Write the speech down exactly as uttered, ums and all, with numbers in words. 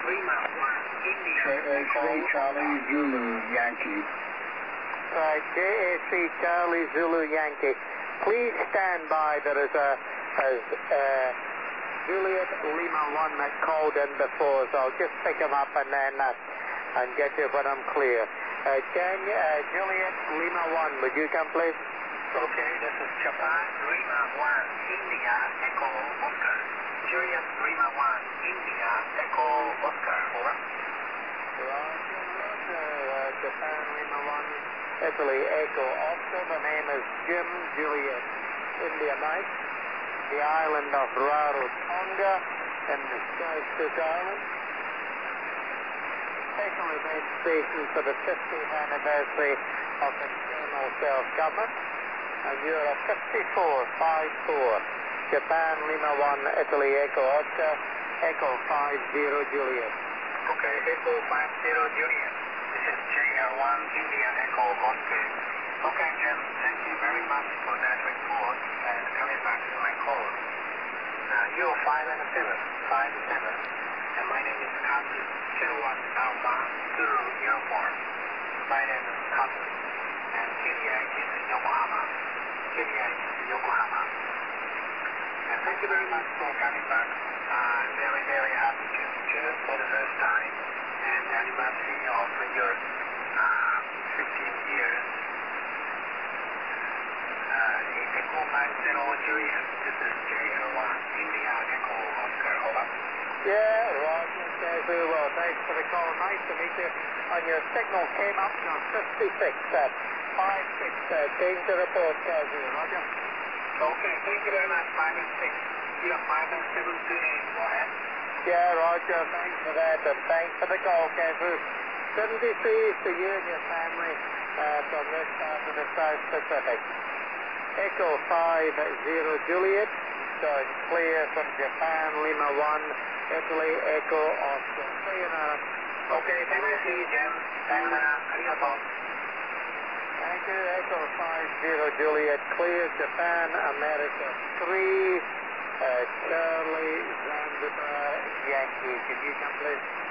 Lima one, India. J A C Charlie Zulu Yankee. Right, J A C Charlie Zulu Yankee. Please stand by. There is a, a, a Juliet Lima one that called in before, so I'll just pick him up and then uh, and get you when I'm clear. Uh, can uh, Juliet Lima one, would you come please? Okay, this is Japan Lima one, India, Echo Oscar. Juliet Lima one, India, Echo Oscar. Over. Roger, Roger. Uh, Japan Lima one, Italy, Echo Oscar. The name is Jim Juliet, India Mike. The island of Rarotonga in the South Cook Islands. Special event station for the fiftieth anniversary of internal self-government. And you're a fifty-four five four. Japan Lima one, Italy, Echo Oscar, Echo five zero Juliet. Okay, Echo five zero Juliet. This is J L one, India, Echo Oscar. Okay, Jim, thank you very much for that report and coming back to my call. Uh, you're five and seven, five seven, and my name is Kazu, zero one Alpha, Zulu Uniform. My name is Kazu, and K D I is Yokohama. K D I is Yokohama. And thank you very much for coming back. Uh, very, very happy to meet you for the first time, and anniversary of your uh, fifteen years. Echo five zero Juliet, this is J L one, India, Echo Oscar, over. Yeah, Roger, Kazu. Well, thanks for the call. Nice to meet you. And your signal came up to fifty-six, uh, five six. Uh, change the report, Kazu. Roger. Okay, thank you very much, five and six. You have five and seven today, go ahead. Yeah, Roger, thanks for that, and thanks for the call, Kazu. seventy-three to you and your family uh, from this part of the South Pacific. Echo five zero Juliet, so it's clear from Japan, Lima one, Italy, Echo Oscar. See you now. Okay, thank you, see you, Jim. And uh, arigato. Thank you, Echo five zero Juliet, clear, Japan, America three, uh, Charlie, Zanzibar, Yankee. Can you come please?